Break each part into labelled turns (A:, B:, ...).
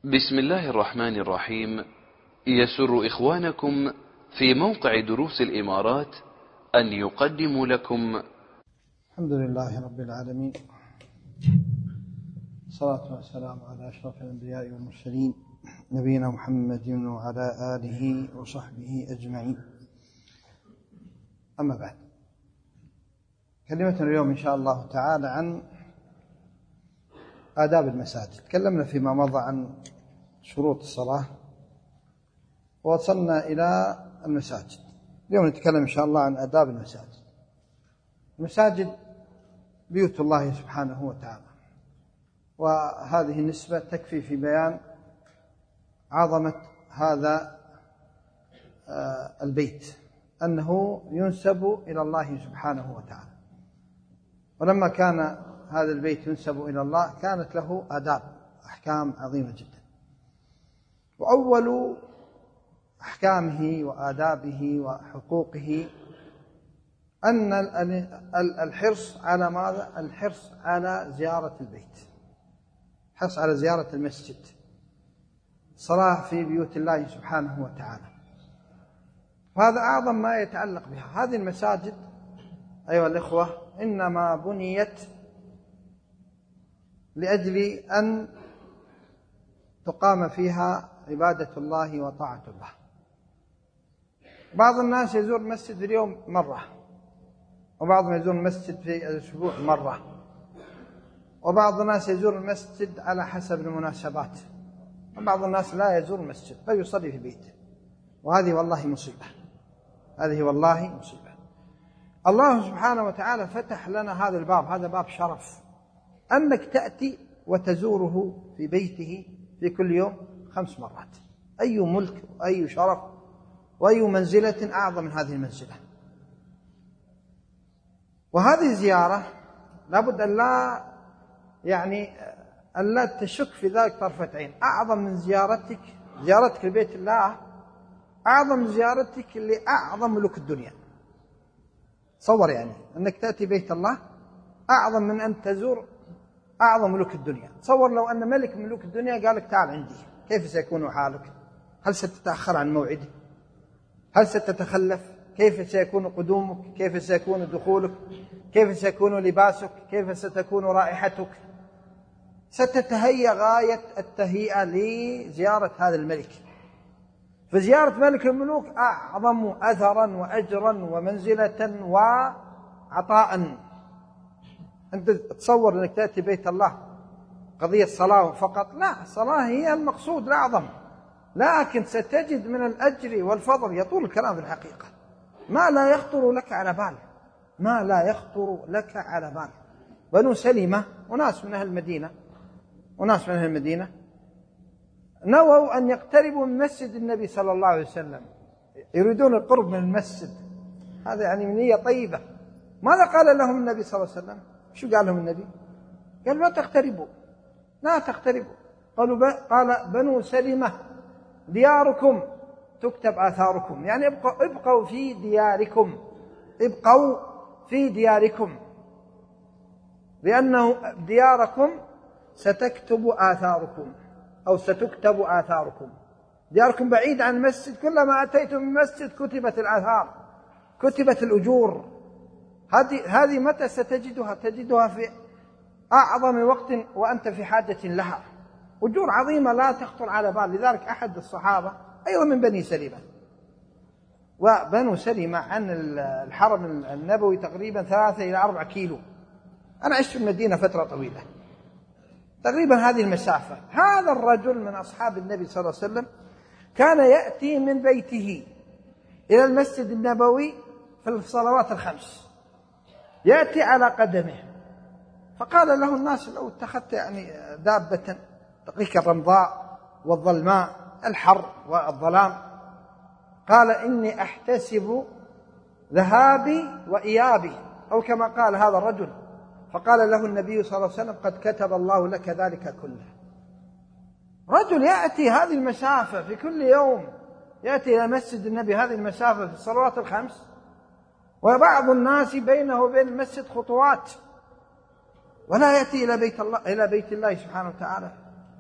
A: بسم الله الرحمن الرحيم. يسر إخوانكم في موقع دروس الإمارات أن يقدموا لكم
B: الحمد لله رب العالمين، الصلاة والسلام على أشرف الأنبياء والمرسلين نبينا محمد وعلى آله وصحبه أجمعين. أما بعد، كلمتنا اليوم إن شاء الله تعالى عن آداب المساجد. تكلمنا فيما مضى عن شروط الصلاة ووصلنا إلى المساجد. اليوم نتكلم إن شاء الله عن آداب المساجد. المساجد بيوت الله سبحانه وتعالى، وهذه النسبة تكفي في بيان عظمة هذا البيت، أنه ينسب إلى الله سبحانه وتعالى. ولما كان هذا البيت ينسب إلى الله كانت له آداب، أحكام عظيمة جدا. وأول أحكامه وآدابه وحقوقه أن الحرص على ماذا؟ الحرص على زيارة البيت، الحرص على زيارة المسجد، الصلاة في بيوت الله سبحانه وتعالى. وهذا أعظم ما يتعلق بها. هذه المساجد أيها الإخوة إنما بنيت لأجل أن تقام فيها عبادة الله وطاعة الله. بعض الناس يزور المسجد في اليوم مرة، وبعضهم يزور المسجد في الأسبوع مرة، وبعض الناس يزور المسجد على حسب المناسبات، وبعض الناس لا يزور المسجد بل يصلي في بيته. وهذه والله مصيبة، هذه والله مصيبة. الله سبحانه وتعالى فتح لنا هذا الباب، هذا باب شرف، أنك تأتي وتزوره في بيته في كل يوم 5 مرات. أي ملك وأي شرف وأي منزلة أعظم من هذه المنزلة. وهذه الزيارة لابد أن لا تشك في ذلك طرفة عين. أعظم من زيارتك لبيت الله أعظم من زيارتك لأعظم ملوك الدنيا. تصور أنك تأتي بيت الله أعظم من أن تزور أعظم ملوك الدنيا. تصور لو أن ملك ملوك الدنيا قال لك تعال عندي، كيف سيكون حالك؟ هل ستتأخر عن موعده؟ هل ستتخلف؟ كيف سيكون قدومك؟ كيف سيكون دخولك؟ كيف سيكون لباسك؟ كيف ستكون رائحتك؟ ستتهيأ غاية التهيئة لزيارة هذا الملك. فزيارة ملك الملوك أعظم أثرا وأجرا ومنزلة وعطاء. أنت تصور أنك تأتي بيت الله قضية صلاة فقط؟ لا، الصلاة هي المقصود الأعظم، لكن ستجد من الأجر والفضل يطول الكلام في الحقيقة ما لا يخطر لك على بال، ما لا يخطر لك على بال. بنو سلمة وناس من أهل المدينة نووا أن يقتربوا من مسجد النبي صلى الله عليه وسلم، يريدون القرب من المسجد. هذا نية طيبة. ماذا قال لهم النبي صلى الله عليه وسلم؟ شو قال لهم النبي؟ قال لا تقتربوا، لا تقتربوا. قال بنو سلمة دياركم تكتب آثاركم، ابقوا في دياركم، ابقوا في دياركم، لأنه دياركم ستكتب آثاركم أو ستكتب آثاركم. دياركم بعيد عن المسجد، كلما أتيتم من المسجد كتبت الآثار، كتبت الأجور. هذه متى ستجدها؟ تجدها في أعظم وقت وأنت في حاجة لها. أجور عظيمة لا تخطر على بال. لذلك أحد الصحابة أيضا من بني سلمة، وبنو سلمة عن الحرم النبوي تقريبا 3 إلى 4 كيلو. أنا عشت في المدينة فترة طويلة، تقريبا هذه المسافة. هذا الرجل من أصحاب النبي صلى الله عليه وسلم كان يأتي من بيته إلى المسجد النبوي في الصلوات ال5، يأتي على قدمه. فقال له الناس لو اتخذت دابة تقيك الرمضاء والظلماء، الحر والظلام. قال إني أحتسب ذهابي وإيابي، أو كما قال هذا الرجل. فقال له النبي صلى الله عليه وسلم قد كتب الله لك ذلك كله. رجل يأتي هذه المسافة في كل يوم، يأتي إلى مسجد النبي هذه المسافة في الصلوات ال5، وبعض الناس بينه وبين المسجد خطوات، ولا يأتي إلى بيت الله سبحانه وتعالى.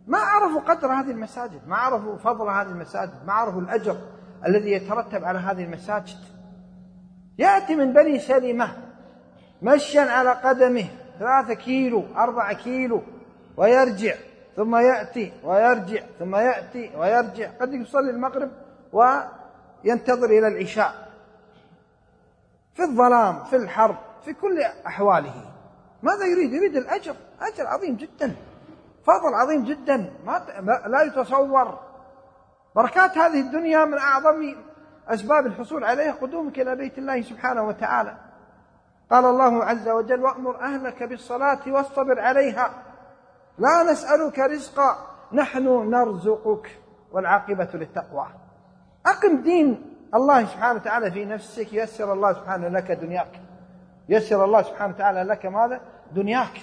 B: ما عرفوا قدر هذه المساجد، ما عرفوا فضل هذه المساجد، ما عرفوا الأجر الذي يترتب على هذه المساجد. يأتي من بني سلمة مشيا على قدمه 3 كيلو 4 كيلو ويرجع، ثم يأتي ويرجع، ثم يأتي ويرجع، قد يصلي المغرب وينتظر إلى العشاء، في الظلام، في الحرب، في كل أحواله. ماذا يريد؟ يريد الأجر، أجر عظيم جدا، فضل عظيم جدا لا يتصور. بركات هذه الدنيا من أعظم أسباب الحصول عليها قدومك إلى بيت الله سبحانه وتعالى. قال الله عز وجل: وأمر أهلك بالصلاة واصطبر عليها لا نسألك رزقا نحن نرزقك والعاقبة للتقوى. أقم دين الله سبحانه وتعالى في نفسك، يسر الله سبحانه لك دنياك، يسر الله سبحانه وتعالى لك ماذا؟ دنياك.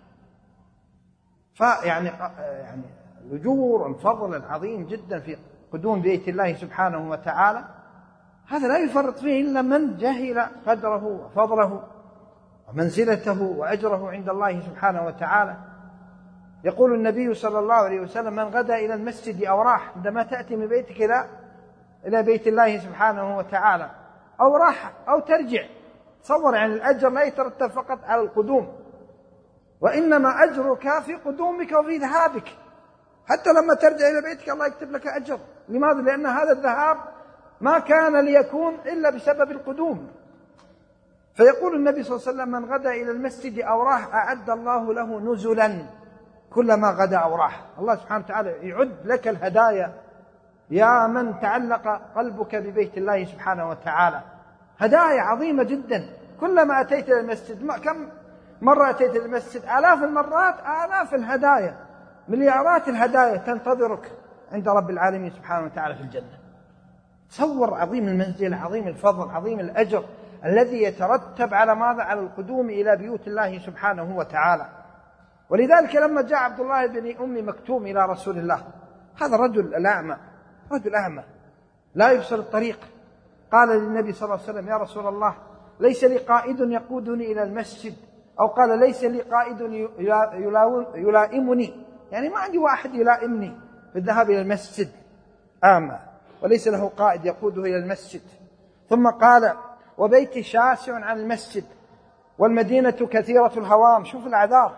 B: فيعني الأجور والفضل العظيم جدا في قدوم بيت الله سبحانه وتعالى، هذا لا يفرط فيه إلا من جهل قدره وفضله ومنزلته وأجره عند الله سبحانه وتعالى. يقول النبي صلى الله عليه وسلم: من غدا إلى المسجد أو راح، عندما تأتي من بيتك إلى بيت الله سبحانه وتعالى، أو راح أو ترجع، تصور يعني الأجر لا يترتب فقط على القدوم، وإنما أجرك في قدومك وفي ذهابك. حتى لما ترجع إلى بيتك الله يكتب لك أجر. لماذا؟ لأن هذا الذهاب ما كان ليكون إلا بسبب القدوم. فيقول النبي صلى الله عليه وسلم: من غدا إلى المسجد أو راح أعد الله له نزلا كلما غدا أو راح. الله سبحانه وتعالى يعد لك الهدايا يا من تعلق قلبك ببيت الله سبحانه وتعالى، هدايا عظيمة جدا. كلما أتيت إلى المسجد، كم مرة أتيت إلى المسجد؟ آلاف المرات، آلاف الهدايا، مليارات الهدايا تنتظرك عند رب العالمين سبحانه وتعالى في الجنة. تصور عظيم المنزل، عظيم الفضل، عظيم الأجر الذي يترتب على ماذا؟ على القدوم إلى بيوت الله سبحانه وتعالى. ولذلك لما جاء عبد الله بن أم مكتوم إلى رسول الله، هذا الرجل الأعمى، رجل أعمى لا يبصر الطريق، قال للنبي صلى الله عليه وسلم: يا رسول الله، ليس لي قائد يقودني إلى المسجد، أو قال: ليس لي قائد يلائمني، يعني ما عندي واحد يلائمني في الذهاب إلى المسجد، أعمى وليس له قائد يقوده إلى المسجد. ثم قال: وبيتي شاسع عن المسجد والمدينة كثيرة الهوام. شوف الأعذار،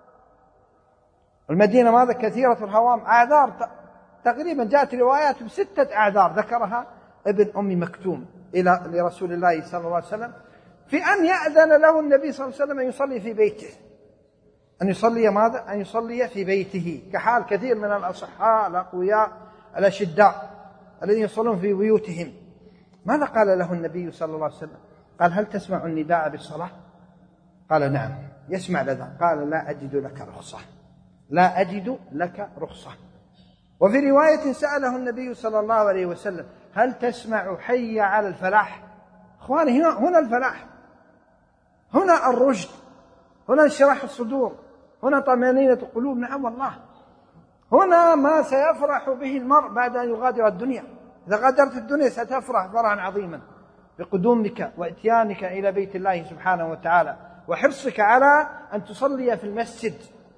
B: المدينة ماذا؟ كثيرة الهوام، أعذار تقريبا جاءت روايات ب6 أعذار ذكرها ابن أم مكتوم إلى لرسول الله صلى الله عليه وسلم في أن يأذن له النبي صلى الله عليه وسلم أن يصلي في بيته، أن يصلي ماذا؟ أن يصلي في بيته، كحال كثير من الأصحاء الأقوياء الأشداء الذين يصلون في بيوتهم. ماذا قال له النبي صلى الله عليه وسلم؟ قال: هل تسمع النداء بالصلاة؟ قال: نعم يسمع لذا. قال: لا أجد لك رخصة، لا أجد لك رخصة. وفي رواية سأله النبي صلى الله عليه وسلم: هل تسمع حي على الفلاح؟ أخواني، هنا الفلاح، هنا الرشد، هنا انشراح الصدور، هنا طمأنينة القلوب. نعم والله، هنا ما سيفرح به المرء بعد أن يغادر الدنيا. إذا غادرت الدنيا ستفرح فرحا عظيما بقدومك وإتيانك إلى بيت الله سبحانه وتعالى وحرصك على أن تصلي في المسجد.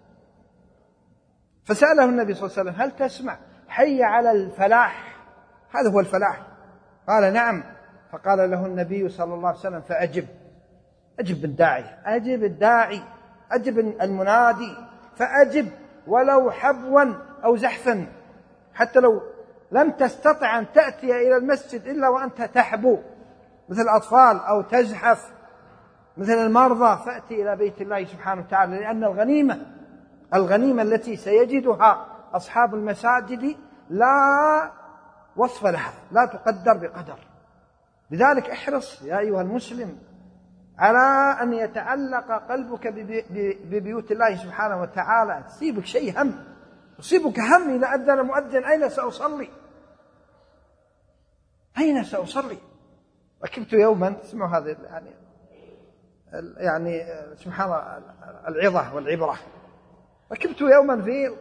B: فسأله النبي صلى الله عليه وسلم: هل تسمع حي على الفلاح؟ هذا هو الفلاح. قال: نعم. فقال له النبي صلى الله عليه وسلم: فأجب، أجب الداعي، أجب الداعي، أجب المنادي، فأجب ولو حبوا أو زحفا، حتى لو لم تستطع أن تأتي إلى المسجد إلا وأنت تحبو مثل الأطفال أو تزحف مثل المرضى، فأتي إلى بيت الله سبحانه وتعالى، لأن الغنيمة التي سيجدها أصحاب المساجد لا وصف لها، لا تقدر بقدر. لذلك احرص يا أيها المسلم على أن يتعلق قلبك ببيوت الله سبحانه وتعالى. تصيبك شيء هم، يصيبك هم إذا أذن المؤذن: أين سأصلي؟ أين سأصلي؟ ركبت يوما، اسمعوا هذا يعني سبحان الله العظة والعبرة. ركبت يوما في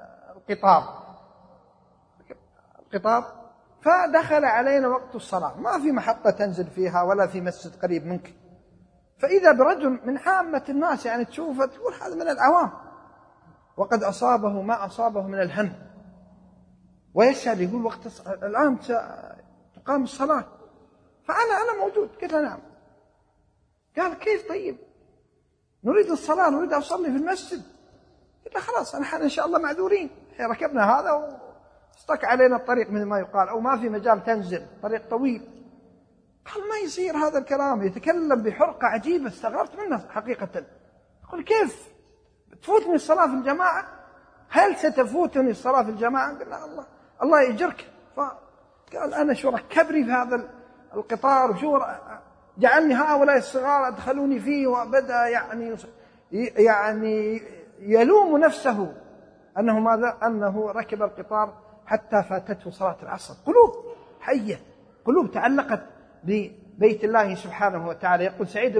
B: القطار، فدخل علينا وقت الصلاة، ما في محطة تنزل فيها ولا في مسجد قريب منك، فإذا برجل من عامة الناس، يعني تشوفه تقول هذا من العوام، وقد أصابه ما أصابه من الهم، ويسأل يقول الآن تقام الصلاة، فأنا موجود. قلت له نعم. قال كيف طيب؟ نريد الصلاة، نريد أصلي في المسجد. قلت له خلاص نحن إن شاء الله معذورين، ركبنا هذا واستقى علينا الطريق مثل ما يقال، أو ما في مجال تنزل، طريق طويل. قال ما يصير هذا الكلام، يتكلم بحرقة عجيبة استغربت منه حقيقة. قل كيف تفوتني الصلاة في الجماعة؟ هل ستفوتني الصلاة في الجماعة؟ قلنا الله يجرك. فقال أنا شو ركبني في هذا القطار، وشو جعلني هؤلاء الصغار أدخلوني فيه، وبدأ يعني يلوم نفسه أنه ماذا؟ أنه ركب القطار حتى فاتته صلاة العصر. قلوب حية، قلوب تعلقت ببيت الله سبحانه وتعالى. يقول سعيد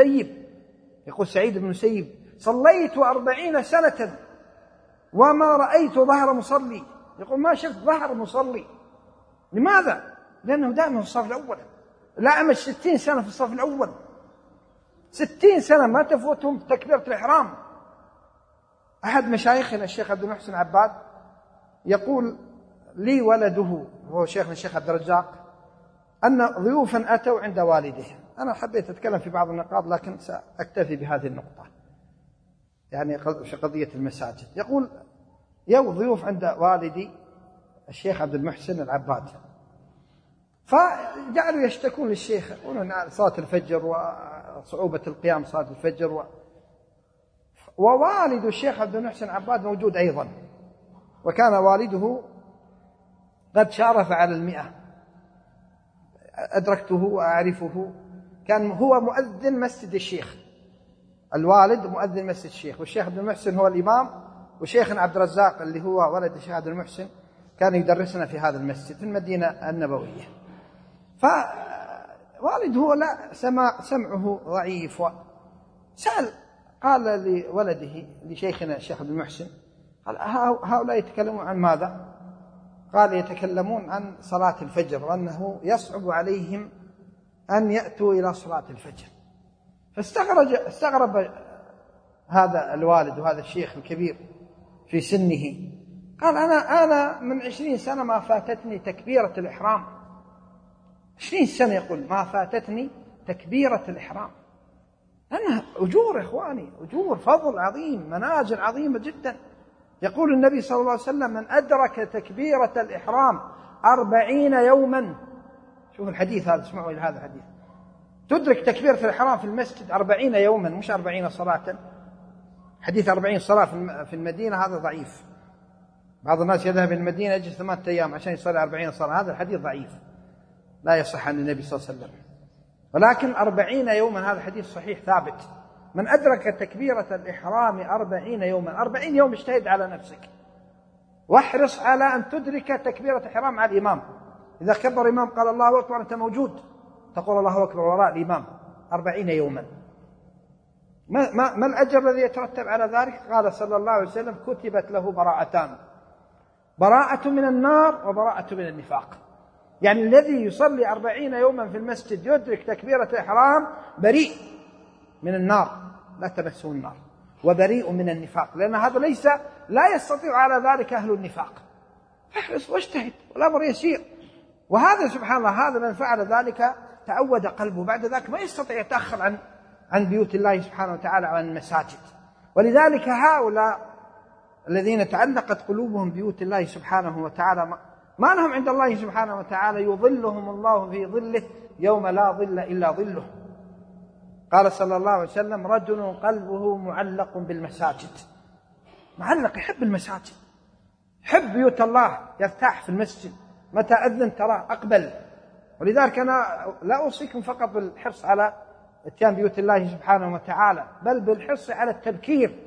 B: بن المسيب صليت 40 سنة وما رأيت ظهر مصلي. يقول ما شفت ظهر مصلي. لماذا؟ لأنه دائما في الصف الأول. الأعمش 60 سنة في الصف الأول، 60 سنة ما تفوتهم تكبيرة الإحرام. أحد مشايخنا الشيخ عبد المحسن عباد يقول لي ولده وهو شيخنا الشيخ عبد الرزاق أن ضيوفا أتوا عند والده. أنا حبيت أتكلم في بعض النقاط لكن سأكتفي بهذه النقطة، يعني في قضية المساجد. يقول يو ضيوف عند والدي الشيخ عبد المحسن العباد، فجعلوا يشتكون للشيخ، يقولون صلاة الفجر وصعوبة القيام صلاة الفجر ووالد الشيخ عبد المحسن العباد موجود أيضا، وكان والده قد شارف على 100. أدركته وأعرفه، كان هو مؤذن مسجد الشيخ، الوالد مؤذن مسجد الشيخ، والشيخ عبد المحسن هو الإمام، وشيخنا عبد الرزاق اللي هو ولد الشيخ عبد المحسن كان يدرسنا في هذا المسجد في المدينة النبوية. فوالده لا سمعه ضعيف، سأل قال لولده لشيخنا الشيخ عبد المحسن قال هؤلاء يتكلمون عن ماذا؟ قال يتكلمون عن صلاة الفجر، وأنه يصعب عليهم أن يأتوا إلى صلاة الفجر. فاستغرب هذا الوالد وهذا الشيخ الكبير في سنه، قال أنا من 20 سنة ما فاتتني تكبيرة الإحرام. 20 سنة يقول ما فاتتني تكبيرة الإحرام. أنها أجور إخواني، أجور فضل عظيم، منازل عظيمة جدا. يقول النبي صلى الله عليه وسلم من أدرك تكبيرة الإحرام 40 يوما. شوف الحديث هذا، اسمعوا إلى هذا الحديث. تدرك تكبيرة الإحرام في المسجد 40 يوما، مش 40 صلاة. حديث 40 صلاة في المدينة هذا ضعيف. بعض الناس يذهب إلى المدينة يجلس 8 أيام عشان يصلي 40 صلاة، هذا الحديث ضعيف لا يصح عن النبي صلى الله عليه وسلم. ولكن 40 يوما هذا حديث صحيح ثابت. من أدرك تكبيرة الإحرام 40 يوما، 40 يوم اجتهد على نفسك، واحرص على أن تدرك تكبيرة الإحرام مع الإمام. إذا كبر الإمام قال الله أكبر أنت موجود، تقول الله أكبر وراء الإمام 40 يوما. ما الأجر الذي يترتب على ذلك؟ قال صلى الله عليه وسلم كتبت له براءتان، براءة من النار وبراءة من النفاق. يعني الذي يصلي 40 يوما في المسجد يدرك تكبيرة الإحرام بريء من النار، لا تمسه النار، وبريء من النفاق، لأن هذا لا يستطيع على ذلك أهل النفاق. فاحرص واجتهد والأمر يسير. وهذا سبحان الله، هذا من فعل ذلك تعود قلبه، بعد ذلك ما يستطيع يتأخر عن بيوت الله سبحانه وتعالى وعن المساجد. ولذلك هؤلاء الذين تعلقت قلوبهم بيوت الله سبحانه وتعالى ما لهم عند الله سبحانه وتعالى، يظلهم الله في ظله يوم لا ظل إلا ظله. قال صلى الله عليه وسلم رجل قلبه معلق بالمساجد، معلق، يحب المساجد، يحب بيوت الله، يرتاح في المسجد، متى أذن تراه أقبل. ولذلك أنا لا أوصيكم فقط بالحرص على اتيان بيوت الله سبحانه وتعالى، بل بالحرص على التبكير.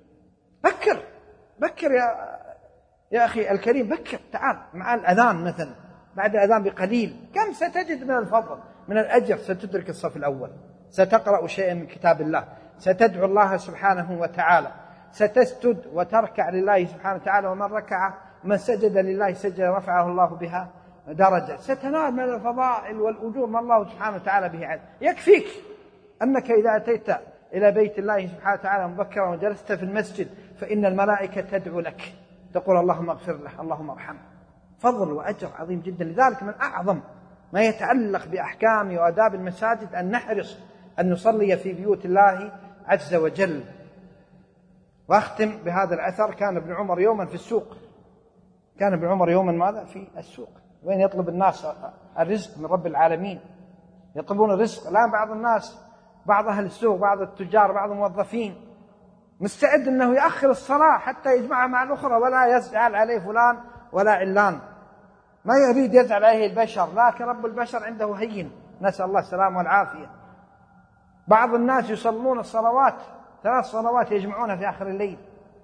B: بكر يا أخي الكريم، بكر، تعال مع الأذان مثلا، بعد الأذان بقليل كم ستجد من الفضل من الأجر. ستدرك الصف الأول، ستقرأ شيئا من كتاب الله، ستدعو الله سبحانه وتعالى، ستسجد وتركع لله سبحانه وتعالى، ومن ركع من سجد لله سجد رفعه الله بها درجة. ستنال من الفضائل والأجور ما الله سبحانه وتعالى به علم. يكفيك أنك إذا أتيت إلى بيت الله سبحانه وتعالى مبكرا وجلست في المسجد فإن الملائكة تدعو لك تقول اللهم اغفر له اللهم ارحمه. فضل وأجر عظيم جدا. لذلك من أعظم ما يتعلق بأحكام وآداب المساجد أن نحرص أن نصلي في بيوت الله عز وجل. وأختم بهذا الأثر. كان ابن عمر يوما في السوق. كان ابن عمر يوما ماذا؟ في السوق، وين يطلب الناس الرزق من رب العالمين، يطلبون الرزق. الآن بعض الناس، بعض أهل السوق، بعض التجار، بعض الموظفين مستعد أنه يأخر الصلاة حتى يجمعها مع الأخرى، ولا يزعل عليه فلان ولا علان، ما يريد يزعل عليه البشر، لكن رب البشر عنده هين، نسأل الله السلامة والعافية. بعض الناس يصلون الصلوات 3 صلوات يجمعونها في آخر الليل،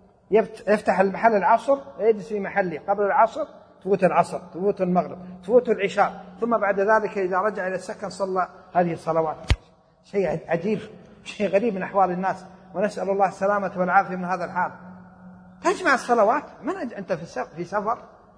B: يفتح المحل العصر ويجلس في محله، قبل العصر تفوت العصر، تفوت المغرب، تفوت العشاء، ثم بعد ذلك إذا رجع إلى السكن صلى هذه الصلوات. شيء عجيب، شيء غريب من أحوال الناس، ونسأل الله السلامة والعافية من هذا الحال. تجمع الصلوات، أنت في سفر،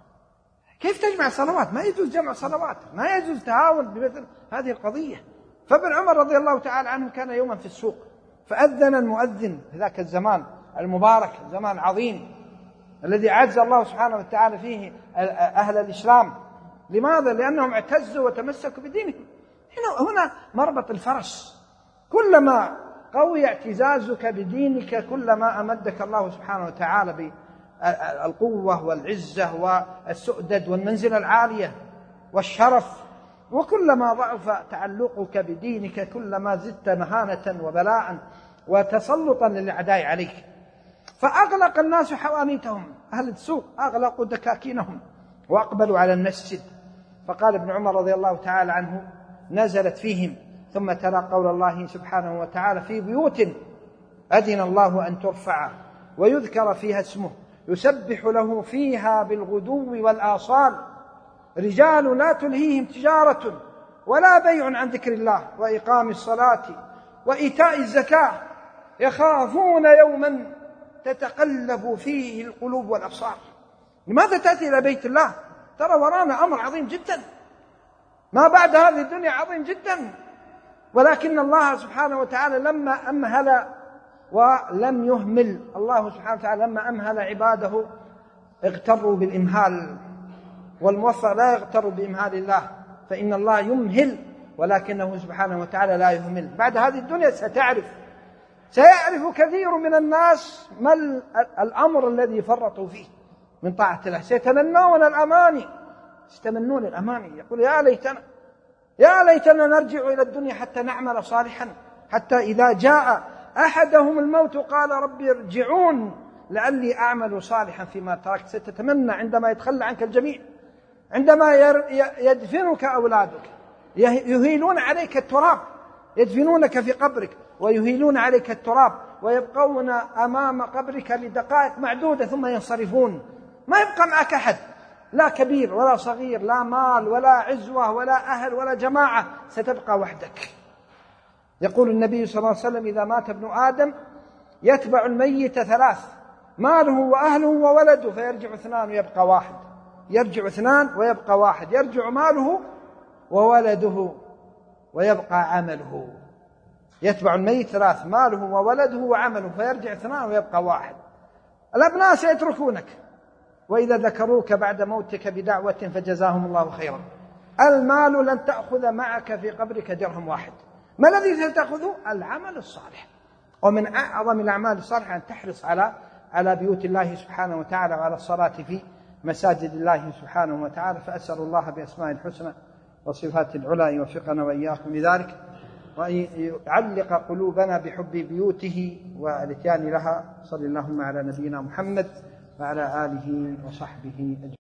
B: كيف تجمع الصلوات؟ ما يجوز جمع صلوات، ما يجوز تهاون بمثل هذه القضية. فابن عمر رضي الله تعالى عنه كان يوما في السوق، فأذن المؤذن في ذاك الزمان المبارك، زمان عظيم الذي أعز الله سبحانه وتعالى فيه أهل الإسلام. لماذا؟ لأنهم اعتزوا وتمسكوا بدينهم. هنا مربط الفرس، كلما قوي اعتزازك بدينك كلما أمدك الله سبحانه وتعالى بالقوة والعزة والسؤدد والمنزلة العالية والشرف، وكلما ضعف تعلقك بدينك كلما زدت مهانة وبلاء وتسلطا للأعداء عليك. فأغلق الناس حوانيتهم، أهل السوق أغلقوا دكاكينهم وأقبلوا على المسجد. فقال ابن عمر رضي الله تعالى عنه نزلت فيهم، ثم تلا قول الله سبحانه وتعالى في بيوت أذن الله أن ترفع ويذكر فيها اسمه يسبح له فيها بالغدو والآصال رجال لا تلهيهم تجارة ولا بيع عن ذكر الله وإقام الصلاة وإيتاء الزكاة يخافون يوما تتقلب فيه القلوب والأبصار. لماذا تأتي إلى بيت الله؟ ترى ورانا أمر عظيم جدا، ما بعد هذه الدنيا عظيم جدا، ولكن الله سبحانه وتعالى لما أمهل ولم يهمل، الله سبحانه وتعالى لما أمهل عباده اغتروا بالإمهال، والموفق لا يغتر بإمهال الله، فإن الله يمهل ولكنه سبحانه وتعالى لا يهمل. بعد هذه الدنيا سيعرف كثير من الناس ما الأمر الذي فرطوا فيه من طاعة الله، سيتمنون الأماني، يستمنون الأماني، يقول يا ليتنا نرجع إلى الدنيا حتى نعمل صالحا، حتى إذا جاء أحدهم الموت قال ربي ارجعون لعلي أعمل صالحا فيما تركت. ستتمنى عندما يتخلى عنك الجميع، عندما يدفنك أولادك يهيلون عليك التراب، يدفنونك في قبرك ويهيلون عليك التراب ويبقون أمام قبرك لدقائق معدودة ثم ينصرفون، ما يبقى معك أحد، لا كبير ولا صغير، لا مال ولا عزوة ولا أهل ولا جماعة، ستبقى وحدك. يقول النبي صلى الله عليه وسلم إذا مات ابن آدم يتبع الميت 3، ماله وأهله وولده، فيرجع 2 ويبقى 1، يرجع 2 ويبقى 1، يرجع ماله وولده ويبقى عمله. يتبع الميت 3، ماله وولده وعمله، فيرجع 2 ويبقى 1. الأبناء سيتركونك، وإذا ذكروك بعد موتك بدعوة فجزاهم الله خيرا. المال لن تأخذ معك في قبرك درهم واحد، ما الذي ستأخذه؟ العمل الصالح. ومن أعظم الأعمال الصالحة أن تحرص على بيوت الله سبحانه وتعالى وعلى الصلاة في مساجد الله سبحانه وتعالى. فأسأل الله بأسماء الحسنى وصفات العلى يوفقنا وإياكم لذلك، وأن يعلق قلوبنا بحب بيوته والاتيان لها. صلى اللهم على نبينا محمد وعلى آله وصحبه أجمعين.